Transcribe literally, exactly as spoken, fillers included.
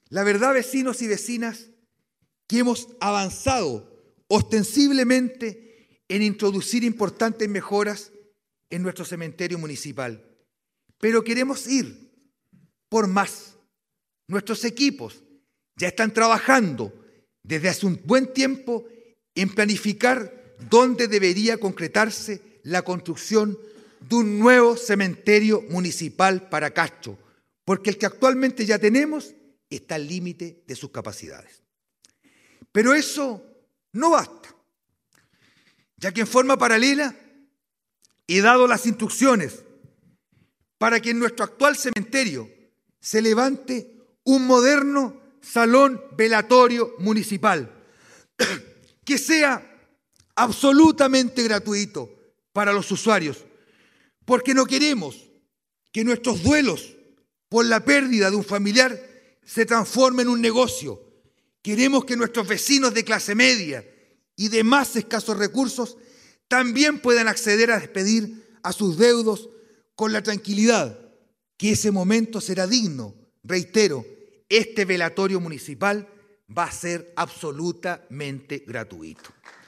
La verdad, vecinos y vecinas, que hemos avanzado ostensiblemente en introducir importantes mejoras en nuestro cementerio municipal. Pero queremos ir por más. Nuestros equipos ya están trabajando desde hace un buen tiempo en planificar dónde debería concretarse la construcción de un nuevo cementerio municipal para Castro, porque el que actualmente ya tenemos está al límite de sus capacidades. Pero eso no basta, ya que en forma paralela he dado las instrucciones para que en nuestro actual cementerio se levante un moderno salón velatorio municipal que sea absolutamente gratuito para los usuarios, porque no queremos que nuestros duelos por la pérdida de un familiar se transformen en un negocio. Queremos que nuestros vecinos de clase media y de más escasos recursos también puedan acceder a despedir a sus deudos con la tranquilidad que ese momento será digno. Reitero, este velatorio municipal va a ser absolutamente gratuito.